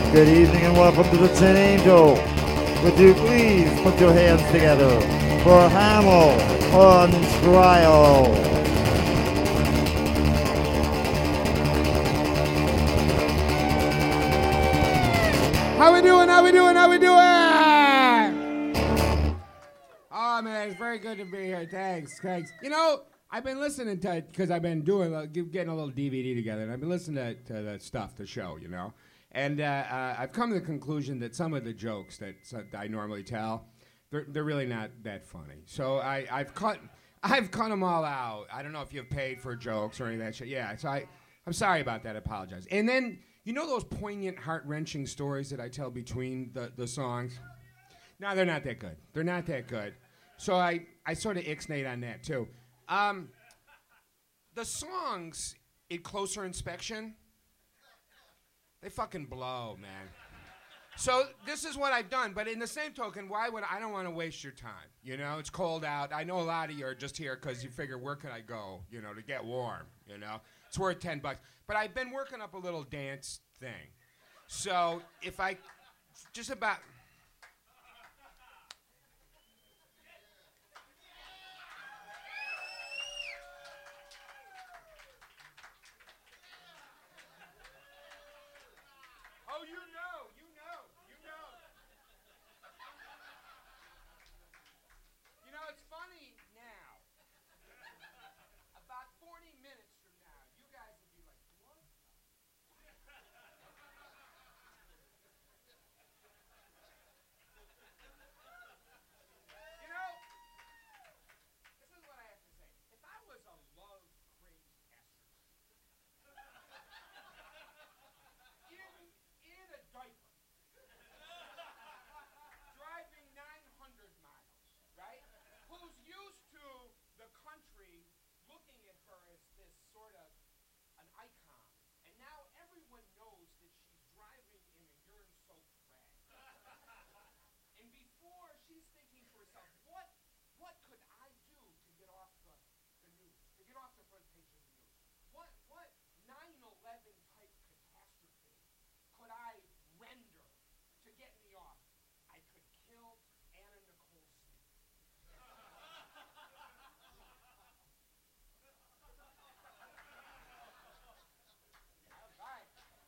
Good evening and welcome to the Tin Angel. Would you please put your hands together for Hamill on Trial? How we doing? How we doing? How we doing? Oh man, it's very good to be here. Thanks. You know, I've been listening to it because I've been getting a little DVD together, and I've been listening to the stuff, the show, you know. And I've come to the conclusion that some of the jokes that I normally tell, they're really not that funny. So I've cut them all out. I don't know if you've paid for jokes or any of that shit. Yeah, so I'm sorry about that. I apologize. And then, you know those poignant, heart-wrenching stories that I tell between the songs? No, they're not that good. They're not that good. So I sort of ixnayed on that, too. The songs in Closer Inspection, they fucking blow, man. So this is what I've done, but in the same token, I don't want to waste your time, you know? It's cold out. I know a lot of you are just here because you figure, where can I go, you know, to get warm, you know? It's worth $10. But I've been working up a little dance thing. So if I just about... Oh, you know. You know, it's funny now. About 40 minutes from now, you guys will be like, what? You know, this is what I have to say. If I was a love-crazed in a diaper, driving 900 miles, right? Who's used to the country looking at her as this sort of an icon, and now everyone knows that she's driving in a urine-soaked rag. And before, she's thinking to herself, what could I do to get off the news, to get off the front page of the news? What 9/11 type catastrophe could I render to get me off? I could kill Anna Nicole Smith. All right.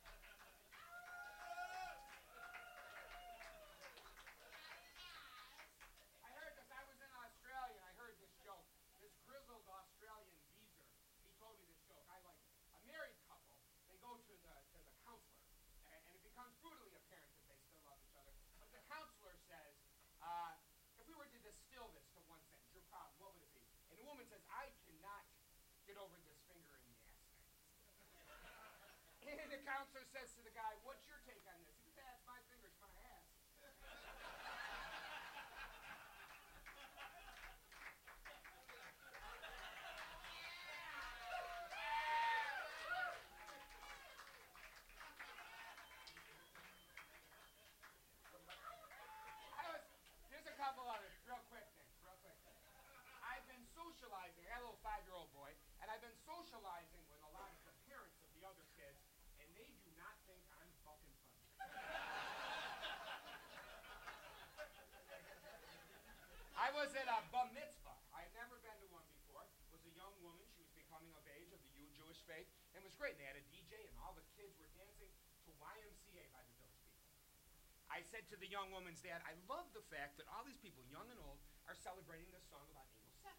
I heard this. I was in Australia and I heard this joke. This grizzled Australian geezer, he told me this joke. I like it. A married couple, they go to the counselor, and it becomes brutally apparent that they still love each other. But the counselor says, if we were to distill this to one sentence, your problem, what would it be? And the woman says, I cannot get over this finger in the ass thing. And the counselor says to the guy, what's your take on this? He says, it's my finger, it's my ass. Here's a couple others, real quick things. I've been socializing, I got a little 5-year-old boy, and I've been socializing with a lot of the parents of the other kids, and they do not think I'm fucking funny. I was at a bar mitzvah. I had never been to one before. It was a young woman. She was becoming of age of the Jewish faith, and it was great. They had a DJ, and all the kids were dancing to YMCA by the Village People. I said to the young woman's dad, I love the fact that all these people, young and old, are celebrating this song about anal sex.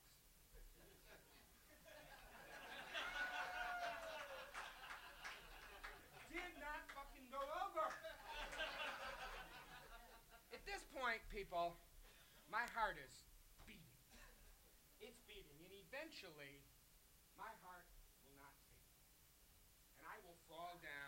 Did not fucking go over. At this point, people, my heart is beating. It's beating, and eventually, my heart will not take it. And I will fall down.